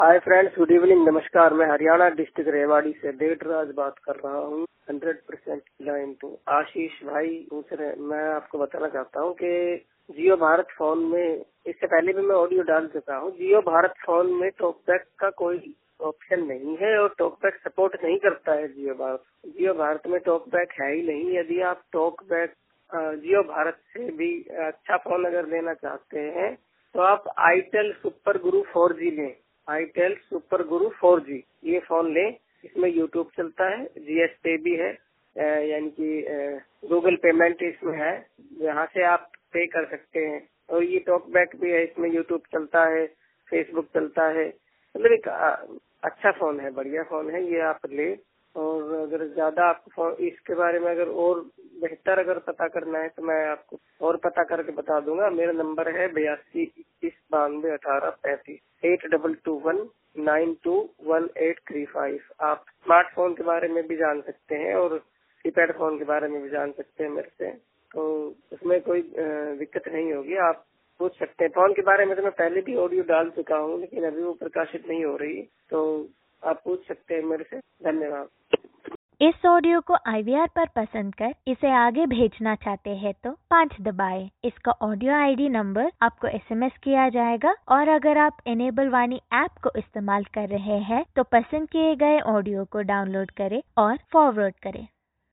Hi friends, good evening, नमस्कार। मैं Haryana district Rewari से देवराज बात कर रहा हूँ। 100% लाइन टू आशीष भाई दूसरे। मैं आपको बताना चाहता हूँ कि जियो भारत फोन में, इससे पहले भी मैं ऑडियो डाल चुका हूँ, जियो भारत फोन में टॉकबैक का कोई ऑप्शन नहीं है और टॉकबैक सपोर्ट नहीं करता है जियो भारत में टॉकबैक है ही नहीं। यदि आप टॉकबैक जियो भारत से भी अच्छा फोन अगर लेना चाहते हैं तो आप आईटेल सुपर गुरु 4G लें। आईटेल सुपर गुरु 4G ये फोन लें। इसमें यूट्यूब चलता है, जीएसपे भी है, यानी कि गूगल पेमेंट इसमें है, यहाँ से आप पे कर सकते हैं। और ये टॉकबैक भी है, इसमें यूट्यूब चलता है, फेसबुक चलता है। मतलब एक अच्छा फोन है, बढ़िया फोन है, ये आप ले। और अगर ज्यादा आपको इसके बारे में अगर और बेहतर अगर पता करना है तो मैं आपको और पता करके बता दूंगा। मेरा नंबर है 8221921835 8221921835। आप स्मार्टफोन के बारे में भी जान सकते हैं और कीपैड फोन के बारे में भी जान सकते हैं मेरे से, तो उसमें कोई दिक्कत नहीं होगी। आप पूछ सकते हैं। फोन के बारे में तो मैं पहले भी ऑडियो डाल चुका हूँ, लेकिन अभी वो प्रकाशित नहीं हो रही, तो आप पूछ सकते हैं मेरे से। धन्यवाद। इस ऑडियो को IVR पर पसंद कर इसे आगे भेजना चाहते हैं तो 5 दबाएं। इसका ऑडियो ID नंबर आपको SMS किया जाएगा और अगर आप इनेबल वाणी ऐप को इस्तेमाल कर रहे हैं तो पसंद किए गए ऑडियो को डाउनलोड करें और फॉरवर्ड करें।